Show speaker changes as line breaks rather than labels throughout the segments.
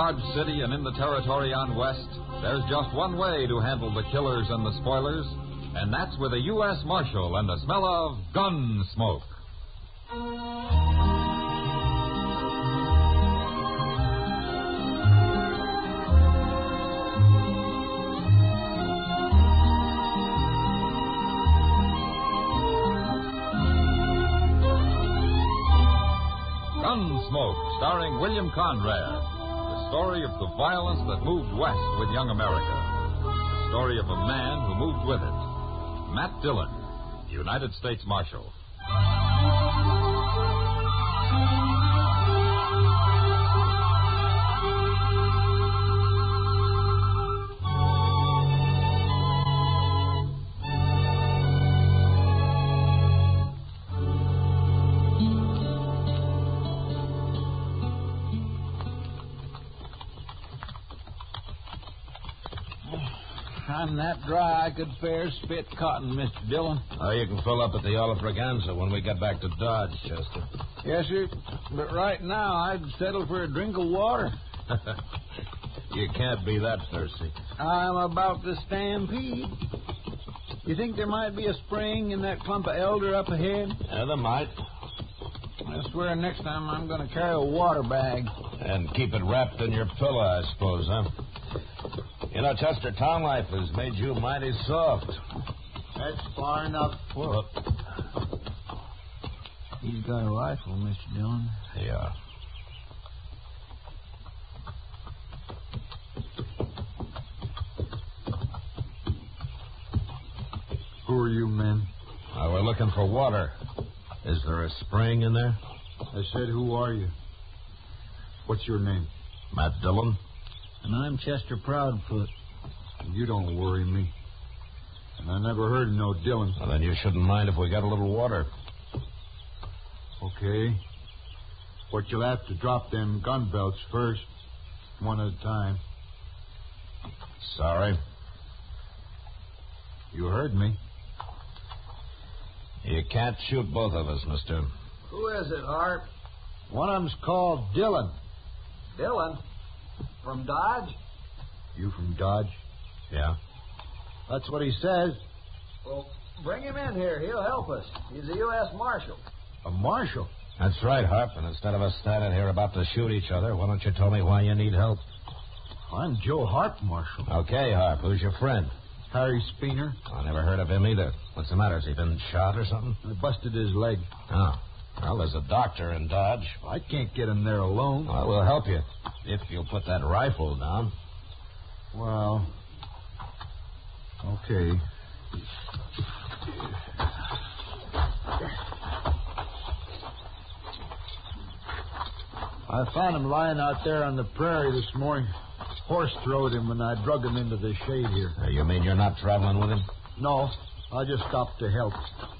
Dodge City and in the territory on west, there's just one way to handle the killers and the spoilers, and that's with a U.S. Marshal and a smell of gun smoke. Gunsmoke, starring William Conrad. The story of the violence that moved west with young America. The story of a man who moved with it. Matt Dillon, United States Marshal.
I'm that dry I could fair spit cotton, Mr. Dillon.
Oh, you can fill up at the Olive Braganza when we get back to Dodge, Chester.
Yes, sir. But right now, I'd settle for a drink of water.
You can't be that thirsty.
I'm about to stampede. You think there might be a spring in that clump of elder up ahead?
Yeah, there might.
I swear next time I'm going to carry a water bag.
And keep it wrapped in your pillow, I suppose, huh? You know, Chester, town life has made you mighty soft.
That's far enough. Whoop. He's got a rifle, Mr. Dillon.
Yeah.
Who are you men?
We're looking for water. Is there a spring in there?
I said, who are you? What's your name?
Matt Dillon.
And I'm Chester Proudfoot.
You don't worry me. And I never heard of no Dillon.
Well, then you shouldn't mind if we got a little water.
Okay. But you'll have to drop them gun belts first, one at a time.
Sorry.
You heard me.
You can't shoot both of us, mister.
Who is it, Harp?
One of them's called Dillon.
Dillon? From Dodge?
You from Dodge?
Yeah.
That's what he says.
Well, bring him in here. He'll help us. He's a U.S. Marshal.
A marshal?
That's right, Harp. And instead of us standing here about to shoot each other, why don't you tell me why you need help?
I'm Joe Harp, Marshal.
Okay, Harp. Who's your friend?
Harry Speener.
I never heard of him either. What's the matter? Has he been shot or something?
I busted his leg.
Oh. Well, there's a doctor in Dodge.
I can't get him there alone.
Well, we'll help you. If you'll put that rifle down.
Well, okay. I found him lying out there on the prairie this morning. Horse throwed him when I drug him into the shade here.
You mean you're not traveling with him?
No, I just stopped to help.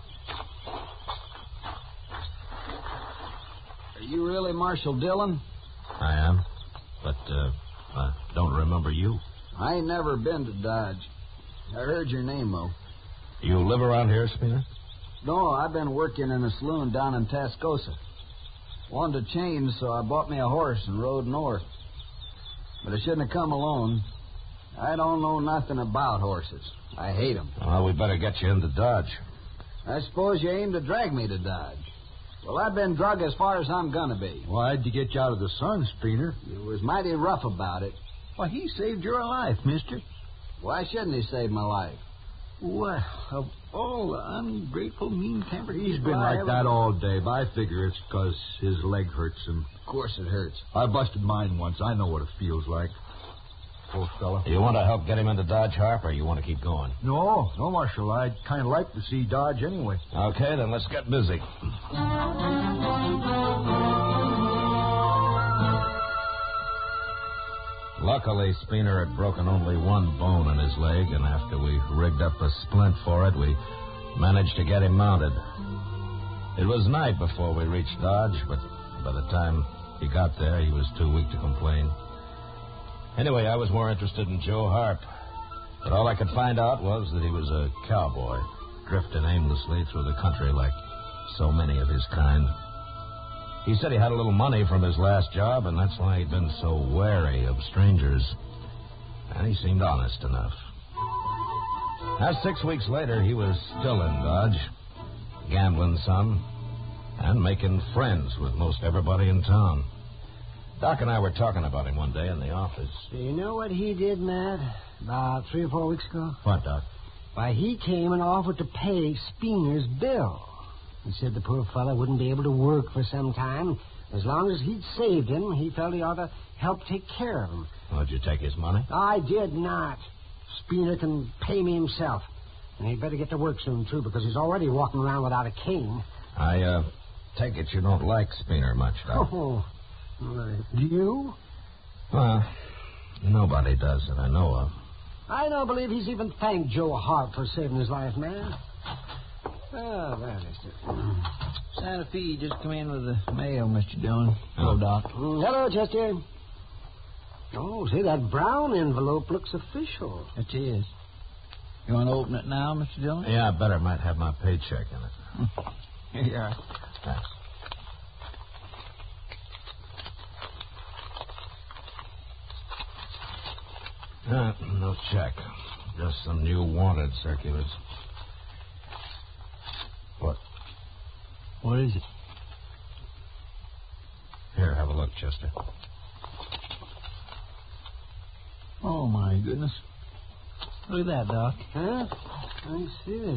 Are you really Marshal Dillon?
I am. But, I don't remember you.
I ain't never been to Dodge. I heard your name, though.
You live around here, Speener?
No, I've been working in a saloon down in Tascosa. Wanted to change, so I bought me a horse and rode north. But I shouldn't have come alone. I don't know nothing about horses. I hate them.
Well, we better get you into Dodge.
I suppose you aim to drag me to Dodge. Well, I've been drug as far as I'm going to be.
Why'd you get you out of the sun, Speener?
You was mighty rough about it.
Why, he saved your life, mister.
Why shouldn't he save my life?
Well, of all the ungrateful, mean-tempered... He's been
people I
like
ever-
that all day, but I figure it's because his leg hurts him.
Of course it hurts.
I busted mine once. I know what it feels like. Poor fella.
You want to help get him into Dodge, Harp, or you want to keep going?
No, Marshal. I'd kind of like to see Dodge anyway.
Okay, then let's get busy. Luckily, Speener had broken only one bone in his leg, and after we rigged up a splint for it, we managed to get him mounted. It was night before we reached Dodge, but by the time he got there, he was too weak to complain. Anyway, I was more interested in Joe Harp. But all I could find out was that he was a cowboy, drifting aimlessly through the country like so many of his kind. He said he had a little money from his last job, and that's why he'd been so wary of strangers. And he seemed honest enough. Now, 6 weeks later, he was still in Dodge, gambling some, and making friends with most everybody in town. Doc and I were talking about him one day in the office.
Do you know what he did, Matt, about 3 or 4 weeks ago?
What, Doc?
Why, he came and offered to pay Speener's bill. He said the poor fellow wouldn't be able to work for some time. As long as he'd saved him, he felt he ought to help take care of him.
Oh, did you take his money?
I did not. Speener can pay me himself. And he'd better get to work soon, too, because he's already walking around without a cane.
I take it you don't like Speener much, Doc.
Oh, do you?
Well, nobody does that I know of.
I don't believe he's even thanked Joe Hart for saving his life, man. Oh, that is it.
Santa Fe just come in with the mail, Mr. Dillon. Hello, Doc.
Hello, Chester. Oh, see, that brown envelope looks official.
It is. You want to open it now, Mr. Dillon?
Yeah, I better. Might have my paycheck in it.
Here you are.
Thanks. No check. Just some new wanted circulars. What?
What is it?
Here, have a look, Chester.
Oh, my goodness. Look at that, Doc.
Huh? Let me see this.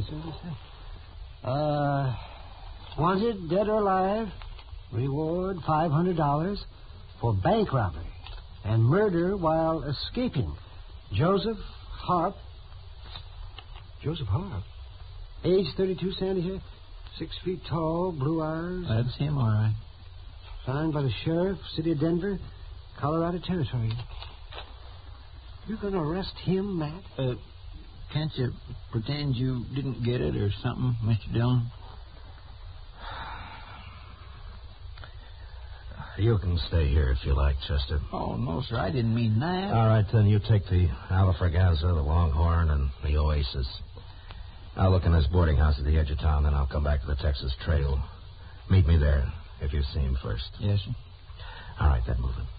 Wanted, dead or alive, reward $500 for bank robbery and murder while escaping. Joseph Harp. Joseph Harp? Age 32, sandy hair, 6 feet tall, blue eyes.
That's him, all right.
Signed by the sheriff, city of Denver, Colorado Territory. You gonna arrest him, Matt?
Can't you pretend you didn't get it or something, Mr. Dillon?
You can stay here if you like, Chester.
Oh, no, sir. I didn't mean that.
All right, then. You take the Alafragaza, the Longhorn, and the Oasis. I'll look in this boarding house at the edge of town, then I'll come back to the Texas Trail. Meet me there, if you see him first.
Yes, sir.
All right, then, move it.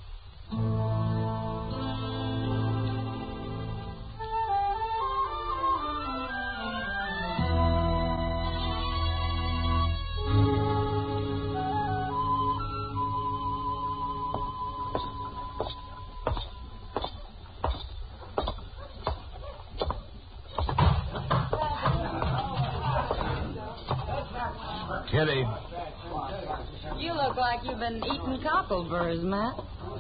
Kitty.
You look like you've been eating cockleburrs, Matt.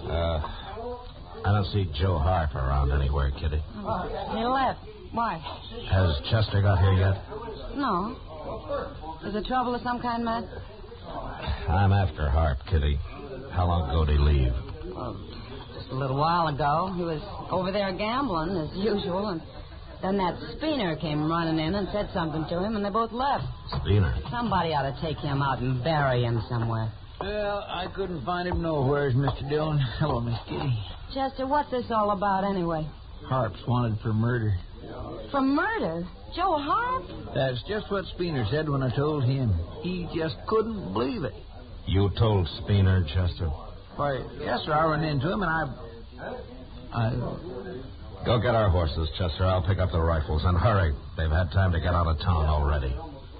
I don't see Joe Harp around anywhere, Kitty.
He left. Why?
Has Chester got here yet?
No. Is there trouble of some kind, Matt?
I'm after Harp, Kitty. How long ago did he leave?
Just a little while ago. He was over there gambling, as usual, and then that Speener came running in and said something to him, and they both left.
Speener?
Somebody ought to take him out and bury him somewhere.
Well, I couldn't find him nowhere, Mr. Dillon. Hello, Miss Kitty.
Chester, what's this all about anyway?
Harp's wanted for murder.
For murder? Joe Harp?
That's just what Speener said when I told him. He just couldn't believe it.
You told Speener, Chester?
Why, yes, sir. I ran into him, and I...
Go get our horses, Chester. I'll pick up the rifles. And hurry. They've had time to get out of town already.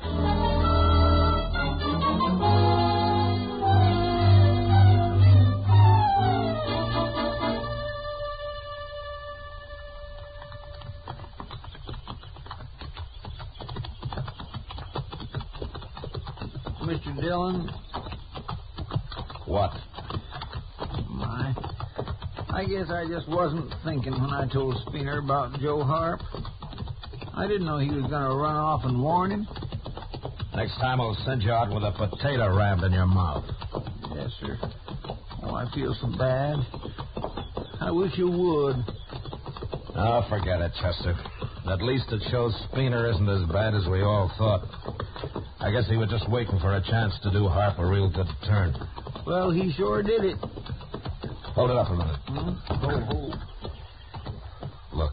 Mr. Dillon?
What?
I guess I just wasn't thinking when I told Speener about Joe Harp. I didn't know he was going to run off and warn him.
Next time I'll send you out with a potato rammed in your mouth.
Yes, sir. Oh, I feel so bad. I wish you would.
Oh, forget it, Chester. At least it shows Speener isn't as bad as we all thought. I guess he was just waiting for a chance to do Harp a real good turn.
Well, he sure did it.
Hold it up a minute.
Oh.
Look.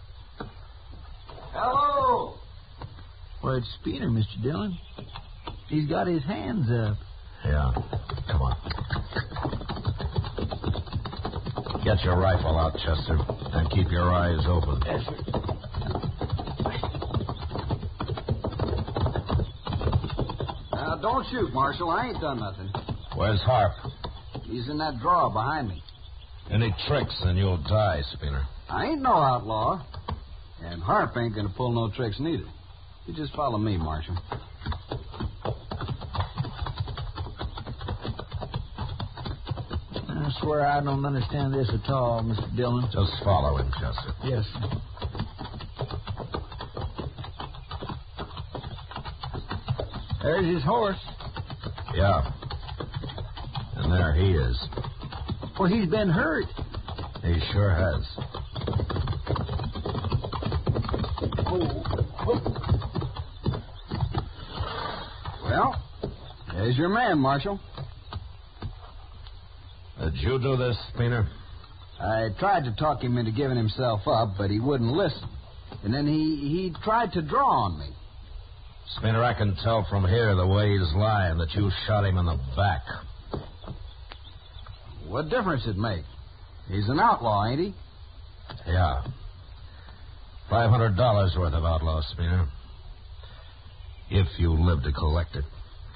Hello.
Well, it's Speener, Mr. Dillon. He's got his hands up.
Yeah. Come on. Get your rifle out, Chester, and keep your eyes open.
Yes, sir. Now, don't shoot, Marshal. I ain't done nothing.
Where's Harp?
He's in that drawer behind me.
Any tricks, and you'll die, Spooner.
I ain't no outlaw. And Harp ain't gonna pull no tricks neither. You just follow me, Marshal. I swear I don't understand this at all, Mr. Dillon.
Just follow him, Chester.
Yes, sir. There's his horse.
Yeah. And there he is.
Well, he's been hurt.
He sure has.
Well, there's your man, Marshal.
Did you do this, Spooner?
I tried to talk him into giving himself up, but he wouldn't listen. And then he tried to draw on me.
Spooner, I can tell from here the way he's lying that you shot him in the back.
What difference it make? He's an outlaw, ain't he?
Yeah. $500 worth of outlaw, Spooner. If you live to collect it.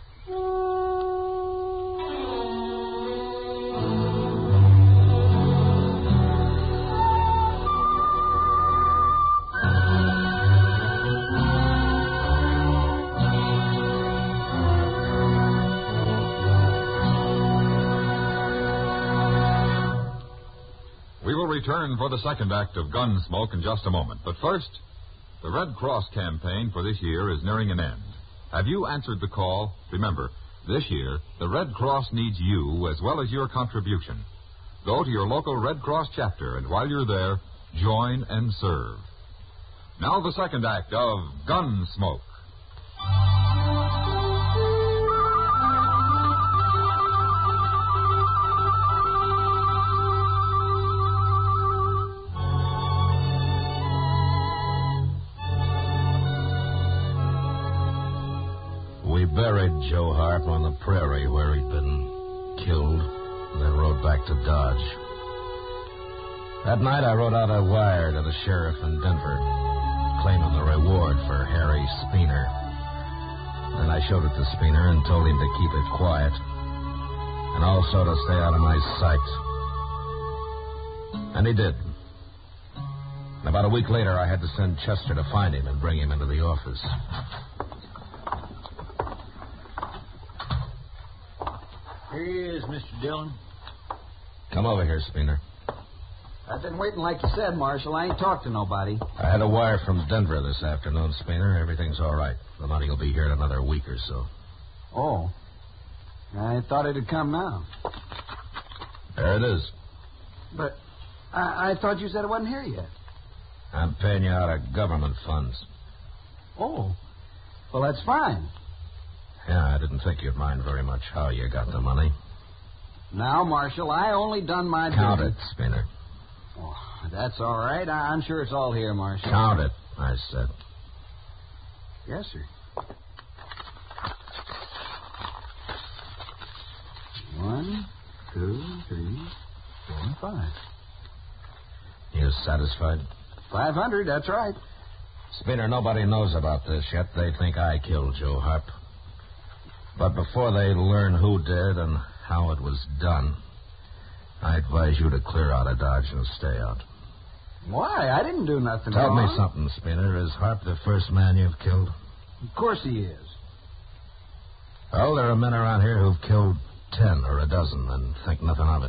Return for the second act of Gunsmoke in just a moment. But first, the Red Cross campaign for this year is nearing an end. Have you answered the call? Remember, this year, the Red Cross needs you as well as your contribution. Go to your local Red Cross chapter, and while you're there, join and serve. Now the second act of Gunsmoke.
Buried Joe Harp on the prairie where he'd been killed, and then rode back to Dodge. That night I wrote out a wire to the sheriff in Denver, claiming the reward for Harry Spooner. Then I showed it to Spooner and told him to keep it quiet, and also to stay out of my sight. And he did. And about a week later, I had to send Chester to find him and bring him into the office.
Here he is, Mr. Dillon.
Come over here, Spooner.
I've been waiting like you said, Marshal. I ain't talked to nobody.
I had a wire from Denver this afternoon, Spooner. Everything's all right. The money will be here in another week or so.
Oh. I thought it'd come now.
There it is.
But I thought you said it wasn't here yet.
I'm paying you out of government funds.
Oh. Well, that's fine.
Yeah, I didn't think you'd mind very much how you got the money.
Now, Marshal, I only done my
Count
duty.
it, Spooner.
Oh, that's all right. I'm sure it's all here, Marshal.
Count it, I said.
Yes, sir. 1, 2, 3, 4, 5.
You satisfied?
500, that's right.
Spooner, nobody knows about this yet. They think I killed Joe Harp. But before they learn who did and how it was done, I advise you to clear out of Dodge and stay out.
Why? I didn't do nothing
Tell
wrong.
me something, Spooner. Is Harp the first man you've killed?
Of course he is.
Well, there are men around here who've killed 10 or a dozen and think nothing of it.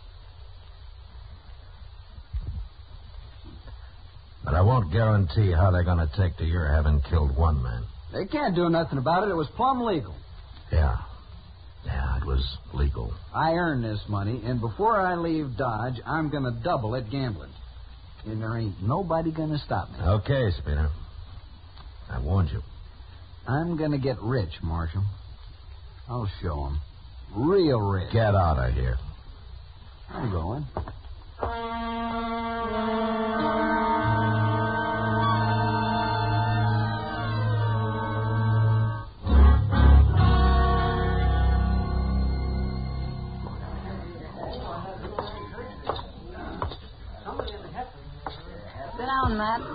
But I won't guarantee how they're going to take to your having killed one man.
They can't do nothing about it. It was plumb legal.
Yeah. Yeah, it was legal.
I earned this money, and before I leave Dodge, I'm going to double it gambling. And there ain't nobody going to stop me.
Okay, Spooner. I warned you.
I'm going to get rich, Marshal. I'll show 'em. Real rich.
Get out of here.
I'm going.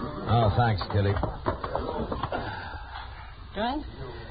Oh, thanks, Kitty.
Drink?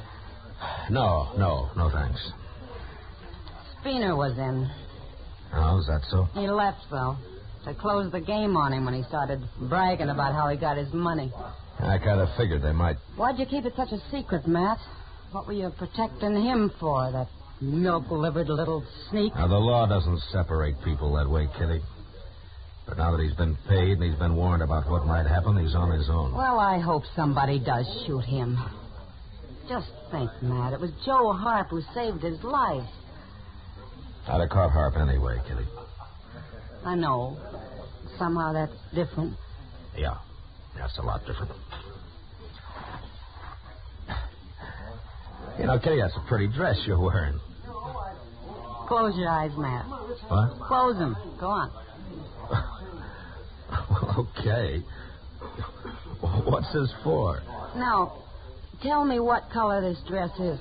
No, thanks.
Spooner was in.
Oh, is that so?
He left, though. They closed the game on him when he started bragging about how he got his money.
I kind of figured they might.
Why'd you keep it such a secret, Matt? What were you protecting him for, that milk-livered little sneak?
Now, the law doesn't separate people that way, Kitty. But now that he's been paid and he's been warned about what might happen, he's on his own.
Well, I hope somebody does shoot him. Just think, Matt, it was Joe Harp who saved his life.
I'd have caught Harp anyway, Kitty.
I know. Somehow that's different.
Yeah, that's a lot different. You know, Kitty, that's a pretty dress you're wearing.
Close your eyes, Matt.
What?
Close them. Go on.
Well, okay. What's this for?
Now, tell me what color this dress is.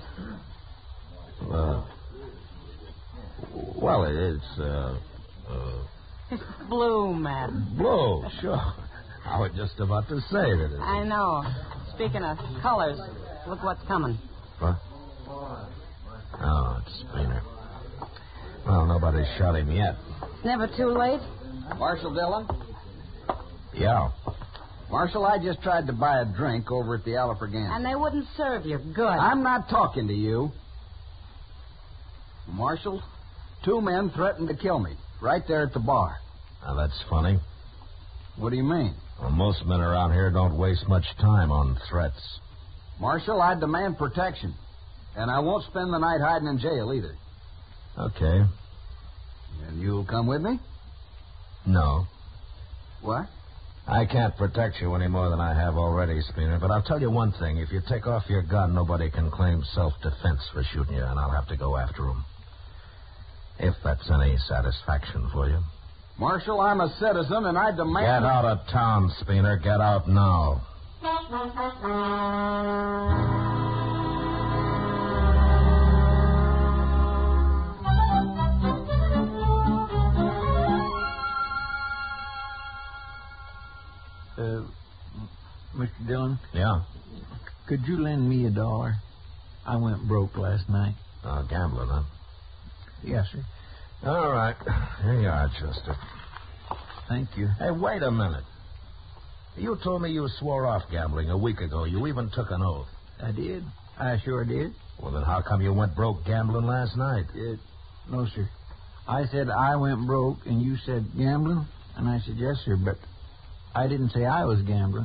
Well, it's,
It's blue, Matt.
blue, sure. I was just about to say that.
I know. Speaking of colors, look what's coming.
What? Oh, it's Spooner. Well, nobody's shot him yet.
It's never too late.
Marshal Dillon?
Yeah.
Marshal, I just tried to buy a drink over at the Alfregan.
And they wouldn't serve you. Good.
I'm not talking to you. Marshal, 2 men threatened to kill me right there at the bar.
Now, that's funny.
What do you mean?
Well, most men around here don't waste much time on threats.
Marshal, I demand protection. And I won't spend the night hiding in jail either.
Okay.
And you'll come with me?
No.
What?
I can't protect you any more than I have already, Spooner, but I'll tell you one thing. If you take off your gun, nobody can claim self-defense for shooting you, and I'll have to go after him. If that's any satisfaction for you.
Marshal, I'm a citizen, and I demand...
Get out of town, Spooner. Get out now.
Mr. Dillon,
Yeah?
could you lend me $1? I went broke last night.
Gambling, huh?
Yes, sir.
All right. Here you are, Chester.
Thank you.
Hey, wait a minute. You told me you swore off gambling a week ago. You even took an oath.
I did. I sure did.
Well, then how come you went broke gambling last night?
No, sir. I said I went broke, and you said gambling? And I said, yes, sir, but I didn't say I was gambling.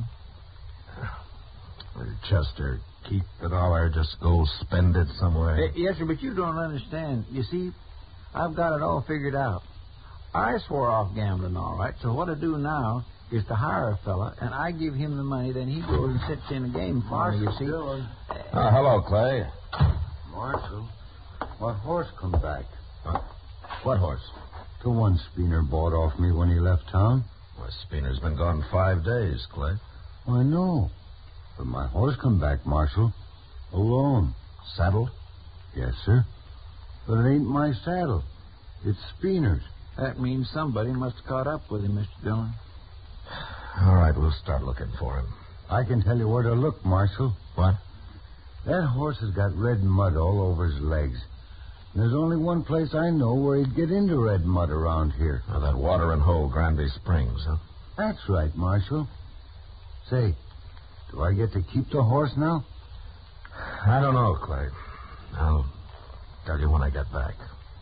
Chester, keep it all or just go spend it somewhere.
Yes, sir, but you don't understand. You see, I've got it all figured out. I swore off gambling, all right, so what I do now is to hire a fella, and I give him the money, then he goes and sits in a game for me, you see.
Hello, Clay.
Marshal, what horse come back?
What horse?
The one Spooner bought off me when he left town.
Well, Spooner's been gone 5 days, Clay.
I know. But my horse come back, Marshal. Alone.
Saddled?
Yes, sir. But it ain't my saddle. It's Spooner's.
That means somebody must have caught up with him, Mr. Dillon.
All right, we'll start looking for him.
I can tell you where to look, Marshal.
What?
That horse has got red mud all over his legs. And there's only one place I know where he'd get into red mud around here.
Oh, that watering hole, Granby Springs, huh?
That's right, Marshal. Say, do I get to keep the horse now?
I don't know, Clay. I'll tell you when I get back.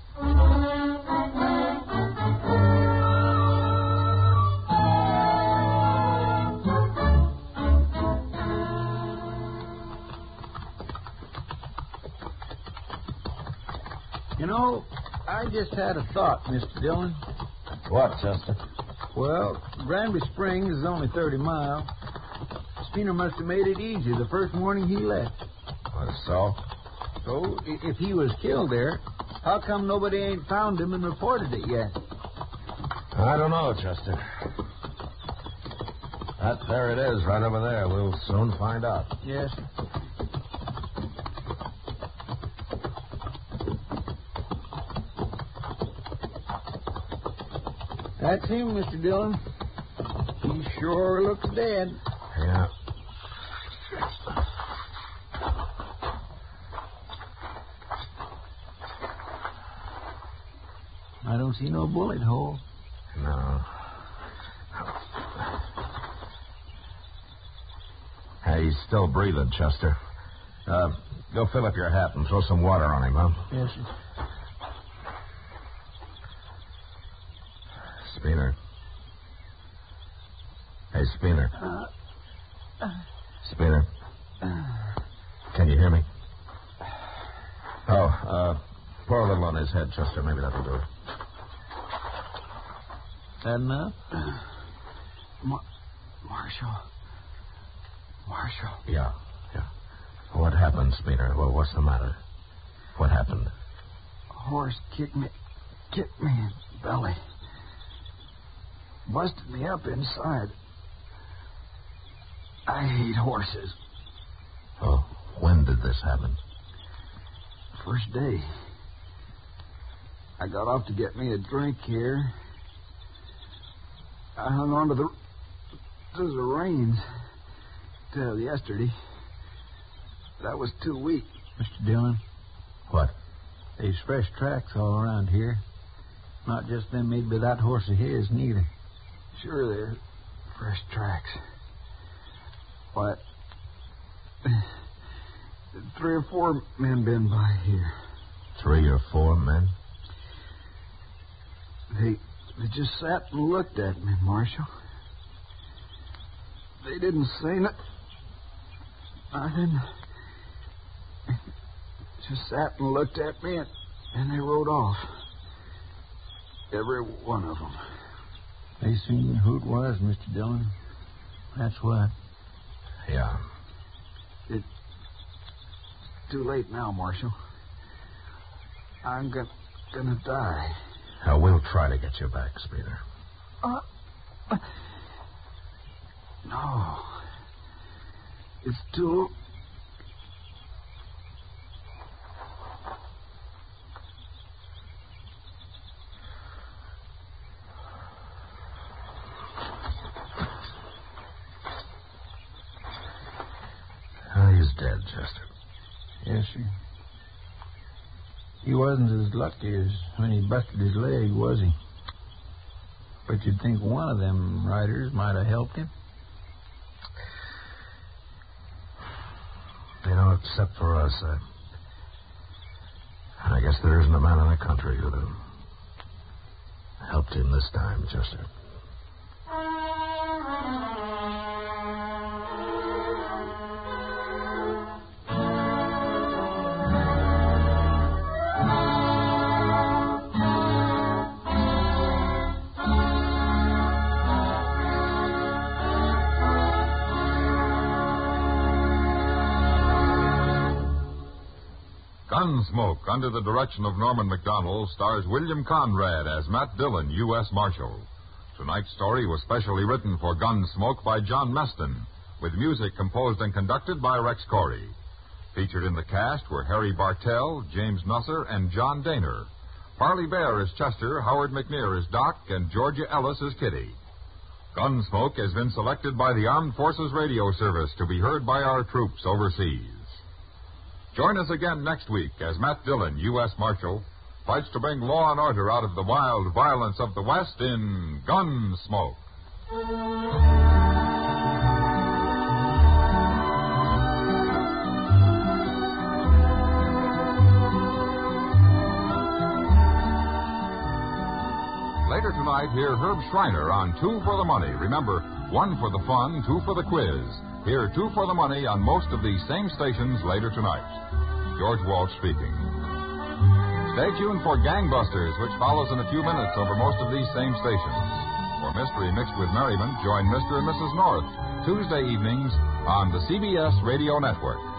You know, I just had a thought, Mr. Dillon.
What, Chester?
Well, Granby Springs is only 30 miles. Spooner must have made it easy the first morning he left.
So?
So, if he was killed there, how come nobody ain't found him and reported it yet?
I don't know, Chester. There it is, right over there. We'll soon find out.
Yes. That's him, Mr. Dillon. He sure looks dead.
Yeah.
I don't see no bullet hole.
No. Hey, he's still breathing, Chester. Go fill up your hat and throw some water on him, huh?
Yes, sir.
Spooner. Hey, Spooner. Spooner. Can you hear me? Oh, pour a little on his head, Chester. Maybe that'll do it.
That enough?
Marshal.
Yeah. What happened, Spooner? Well, what's the matter? What happened?
A horse kicked me in the belly. Busted me up inside. I hate horses.
Oh, when did this happen?
First day. I got off to get me a drink here. I hung on to the reins till yesterday. But I was too weak.
Mr. Dillon,
What?
there's fresh tracks all around here. Not just them made by that horse of his, neither.
Sure, they're fresh tracks. Why, 3 or 4 men been by here.
3 or 4 men?
They just sat and looked at me, Marshal. They didn't say nothing. Just sat and looked at me, and they rode off. Every one of them.
They seen who it was, Mr. Dillon. That's what.
Yeah.
It's too late now, Marshal. I'm gonna die.
Now, we'll try to get you back, Spooner.
No. It's too...
He's dead, Chester.
Yes, sir. He wasn't as lucky as when he busted his leg, was he? But you'd think one of them riders might have helped him.
You know, except for us, I guess there isn't a man in the country who'd have helped him this time, Chester.
Gunsmoke, under the direction of Norman MacDonald, stars William Conrad as Matt Dillon, U.S. Marshal. Tonight's story was specially written for Gunsmoke by John Meston, with music composed and conducted by Rex Corey. Featured in the cast were Harry Bartell, James Nusser, and John Daner. Parley Bear is Chester, Howard McNear is Doc, and Georgia Ellis is Kitty. Gunsmoke has been selected by the Armed Forces Radio Service to be heard by our troops overseas. Join us again next week as Matt Dillon, U.S. Marshal, fights to bring law and order out of the wild violence of the West in Gunsmoke. Later tonight, hear Herb Schreiner on 2 for the Money. Remember, 1 for the fun, 2 for the quiz. Hear 2 for the Money on most of these same stations later tonight. George Walsh speaking. Stay tuned for Gangbusters, which follows in a few minutes over most of these same stations. For Mystery Mixed with Merriment, join Mr. and Mrs. North Tuesday evenings on the CBS Radio Network.